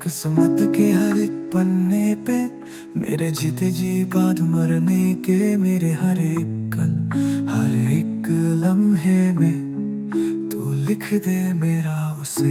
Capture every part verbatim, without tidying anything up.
किस्मत के हर एक पन्ने पे मेरे जीते जी बाद मरने के मेरे हर एक कल हर एक लम्हे में तू लिख दे मेरा उसे।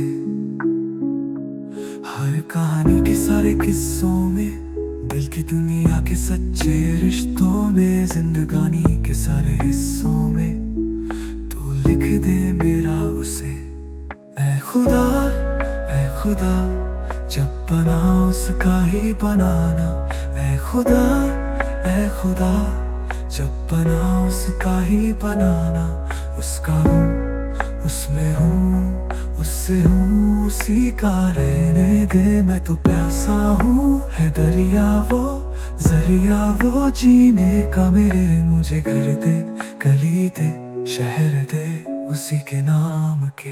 हर कहानी के सारे किस्सों में दिल की दुनिया के सच्चे रिश्तों में जिंदगानी के सारे हिस्सों में तू लिख दे मेरा उसे। ऐ खुदा ऐ खुदा जब बना उसका ही बनाना। ऐ खुदा ऐ खुदा जब बना उसका ही बनाना। उसका हूँ उसमें हूँ उससे हूँ उसी का रहने दे। मैं तो प्यासा हूँ है दरिया वो जरिया वो जीने का मेरे। मुझे घर दे गली दे शहर दे उसी के नाम के।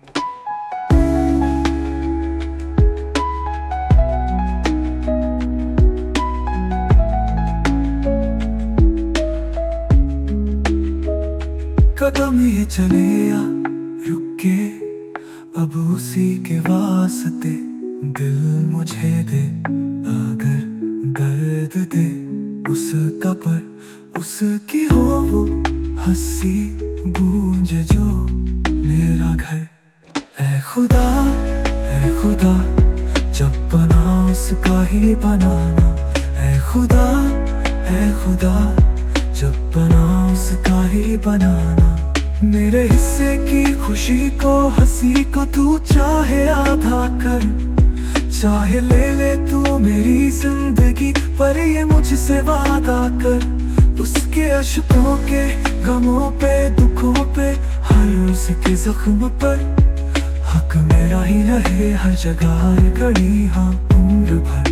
कदम ये चले या रुके अब उसी के वास्ते। दिल मुझे दे अगर दर्द दे उसका पर उसकी हो वो हंसी गूंज जो मेरा घर। ऐ खुदा ऐ खुदा जब बना उसका ही बनाना। ऐ खुदा ऐ खुदा जब बना उसका ही बनाना। मेरे हिस्से की खुशी को हंसी को तू चाहे आधा कर। चाहे ले ले तू मेरी जिंदगी पर ये मुझसे वादा कर। उसके अश्कों के गमों पे दुखों पे हर उसके जख्म पर हक मेरा ही रहे हर जगह हर घड़ी हाँ उम्र भर।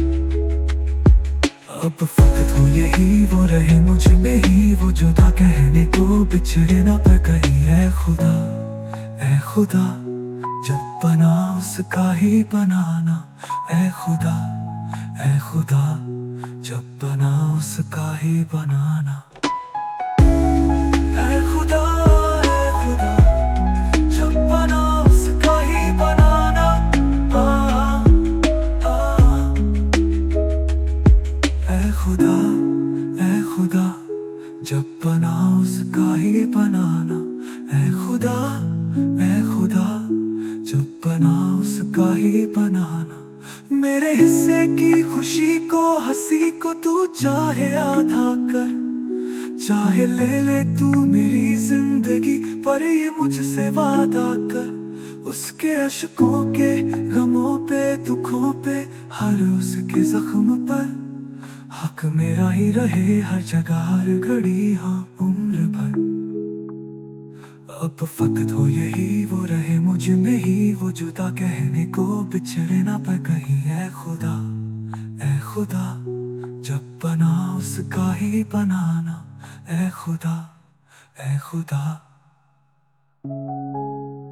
अब फकत हो यही वो रहे मुझ में ही वो जुदा कहने को बिछड़े ना पर कहीं। ऐ खुदा ऐ खुदा जब बना उसका ही बनाना। ऐ खुदा ऐ खुदा जब बना उसका ही बनाना। ऐ खुदा ऐ खुदा जब बना उसका ही बनाना। आ, आ, ऐ खुदा ऐ खुदा जब बना उसका ही बनाना। ऐ खुदा ऐ खुदा जब बना उसका ही बनाना। मेरे हिस्से की खुशी को हंसी को तू चाहे आधा कर। चाहे ले ले तू मेरी जिंदगी पर ये मुझसे वादा कर। उसके अश्कों के गमों पे दुखों पे हर उसके जख्म पर हक मेरा ही रहे हर जगह हर घड़ी हाँ उम्र भर। अब फकत हो यही वो रहे मुझ में ही वो जुदा कहने को बिछड़े ना पर कहीं। ऐ खुदा ऐ खुदा जब बना उसका ही बनाना। ऐ खुदा ऐ खुदा।